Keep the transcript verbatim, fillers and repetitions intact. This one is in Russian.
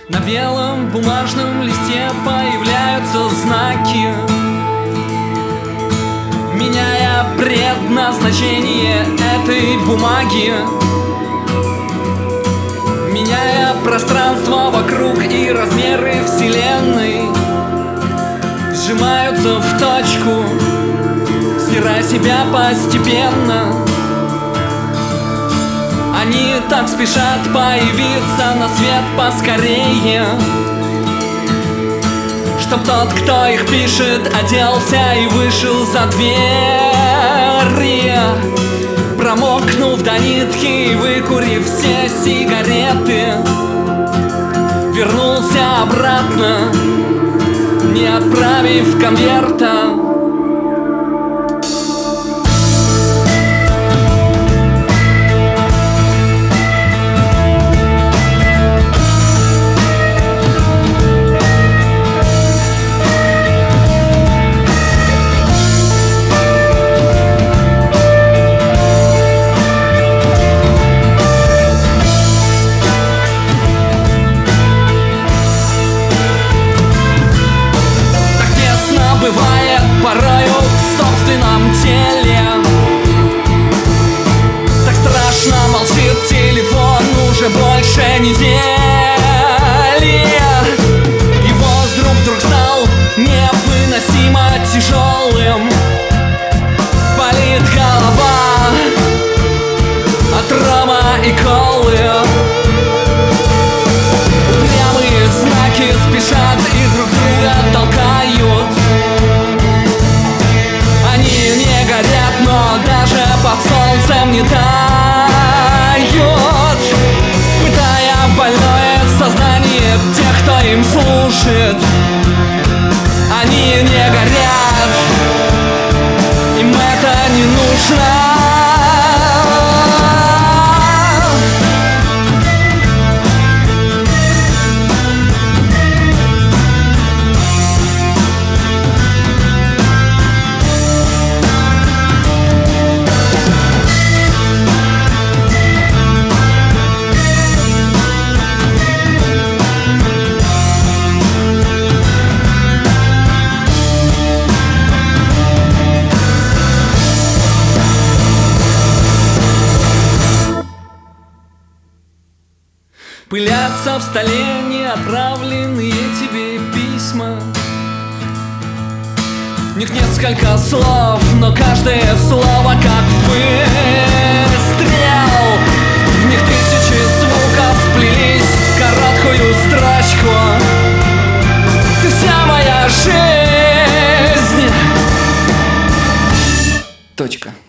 На белом бумажном листе появляются знаки, меняя предназначение этой бумаги, меняя пространство вокруг и размеры вселенной. Сжимаются в точку, стирая себя постепенно. Они так спешат появиться на свет поскорее, чтоб тот, кто их пишет, оделся и вышел за двери, промокнув до нитки и выкурив все сигареты, вернулся обратно, не отправив конверта. Бывает порою в собственном теле. Так страшно молчит телефон уже больше недели. И воздух вдруг стал невыносимо тяжелым. Болит голова от рома и колы. Упрямые знаки спешат и друг друга толкают. Но даже под солнцем не тают, пытая больное сознание тех, кто им служит. Они не горят, им это не нужно. Пылятся в столе неотправленные тебе письма. В них несколько слов, но каждое слово как выстрел. В них тысячи звуков сплелись в короткую строчку. Ты вся моя жизнь. Точка.